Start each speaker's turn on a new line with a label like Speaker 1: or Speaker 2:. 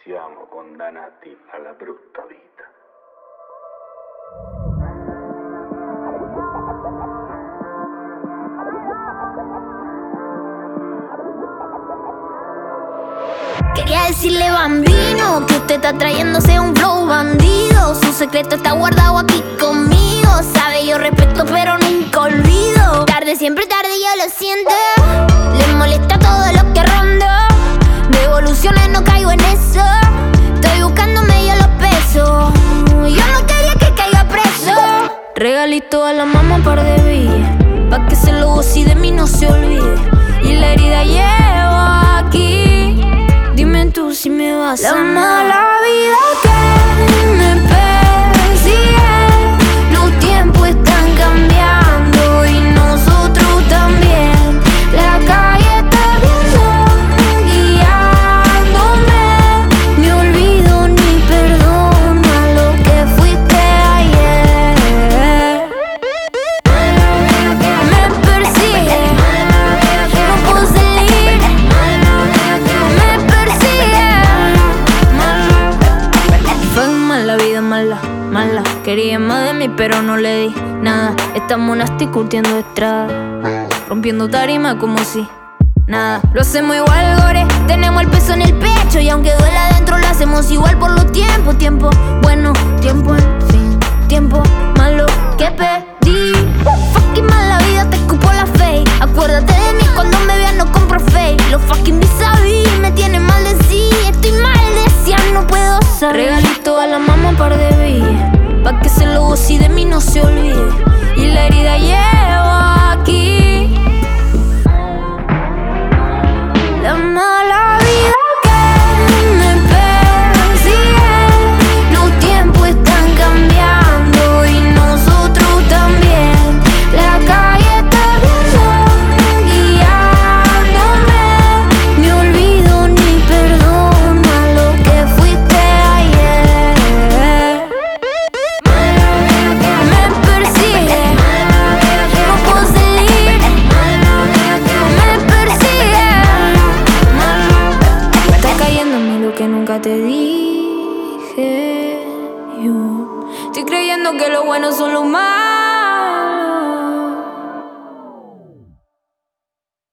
Speaker 1: Siamo condannati alla brutta vita.
Speaker 2: Quería decirle bambino que usted está trayéndose un flow bandido. Su secreto está guardado aquí conmigo. Sabe, yo respeto pero nunca olvido. Tarde, siempre tarde, yo lo siento. Le molesta todo lo que rondo. Devoluciones, no caigo en eso. Estoy buscándome yo los pesos. Yo no quería que caiga preso. Regalito a la mamá un par de villas, pa' que se lo goce y de mí no se olvide. Y la herida llevo aquí. Dime tú si me vas a amar. La mala vida que me persigue. Los tiempos están cambiando y nosotros también. La calle está viendo, guiándome. Ni olvido ni perdona lo que fuiste ayer. Me persigue, no puedo salir. Me persigue. Fue mala vida, mala, mala. Quería más de mí pero no le di nada. Estamos nasty curtiendo estrada, rompiendo tarima como si nada. Lo hacemos igual, gore, tenemos el peso en el pecho. Y aunque duela adentro lo hacemos igual por los tiempos. Tiempo bueno, tiempo en fin. Tiempo malo que pedí. Fucking mala vida, te escupo la fe. Acuérdate de mí cuando me veas, no compro fake. Los fucking vis-a-vis me tienen mal de sí. Estoy mal de sí, no puedo saber. Regalito a la mamá un par de villas, pa' que se lo goce y de mí no se olvide. Y la herida llevo aquí. La mala vida que me persigue. Los tiempos están cambiando y nosotros también. La calle está viendo, guiándome. Ni olvido ni perdona lo que fuiste ayer. Me persigue, no puedo salir. Me persigue. Está cayendo en mí lo que nunca te dije. Yo estoy creyendo que lo bueno son los malos.